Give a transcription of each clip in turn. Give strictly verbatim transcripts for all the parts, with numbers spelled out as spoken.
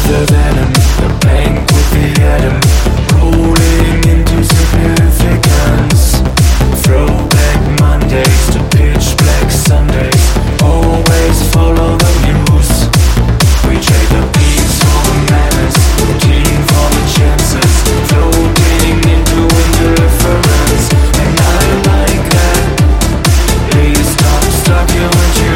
the venom, the bank with the atom, rolling into significance. Throwback Mondays to pitch black Sundays, always follow the news. We trade the peace for the madness, routine for the chances, floating into indifference. And I like that. Please stop, stop you and you.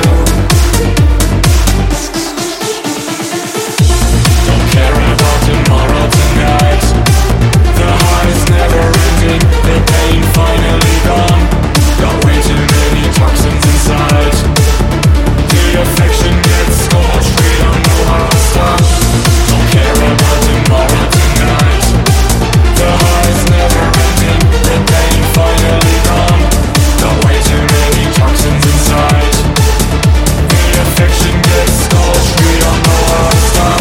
Don't care about tomorrow, tonight. The high is never ending, the pain finally gone. Got way too many toxins inside. The affection gets scorched, we don't know how to stop. Don't care about tomorrow, tonight. The high is never ending, the pain finally gone. Got way too many toxins inside. The affection gets scorched, we don't know how to stop.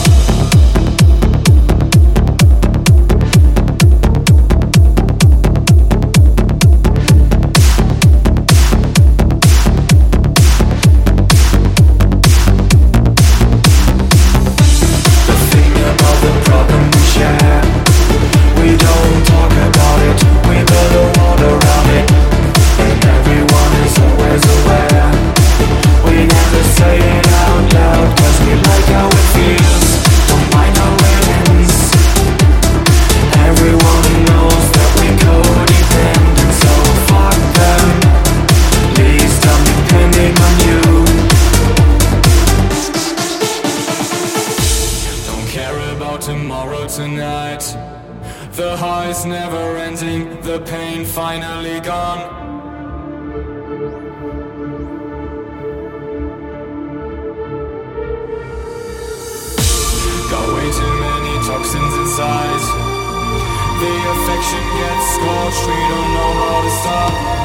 The thing about the problem we share, we don't talk about it, we build a wall around it, and everyone is always aware. We never say it out loud, cause we like how it feels, don't mind how it ends. Everyone knows that we codependent, so fuck them. Least I'm depending on you. Don't care about tomorrow, tonight. The high's never ending, the pain finally gone. Got way too many toxins inside. The affection gets scorched, we don't know how to stop.